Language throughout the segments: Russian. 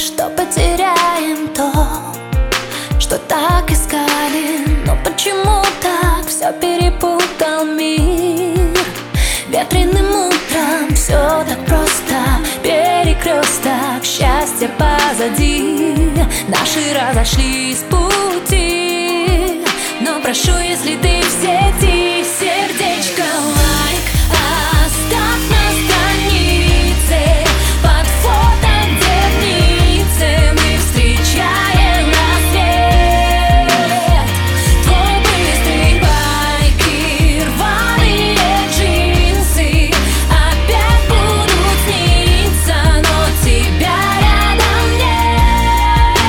что потеряем то, что так искали. Но почему так все перепутал мир? Ветреным утром все так просто, перекресток счастья позади. Наши разошлись пути, но прошу, если ты в сети, сердечко лайк оставь на странице, под фото девницы мы встречаем рассвет. Твой быстрый байк и рваные джинсы опять будут сниться, но тебя рядом нет.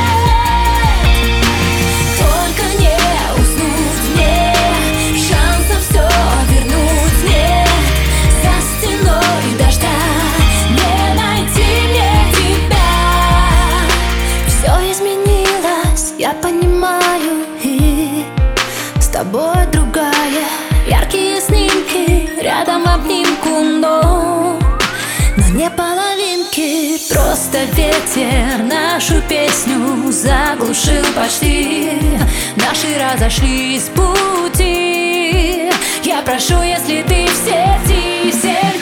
Только не уснуть мне, шансов все вернуть нет. За стеной дождя не найти мне тебя. Все изменилось, я понимаю, и с тобой другая. Яркие снимки рядом в обнимку, но не половинки. Просто ветер нашу песню заглушил почти. Наши разошлись пути. Я прошу, если ты в сети,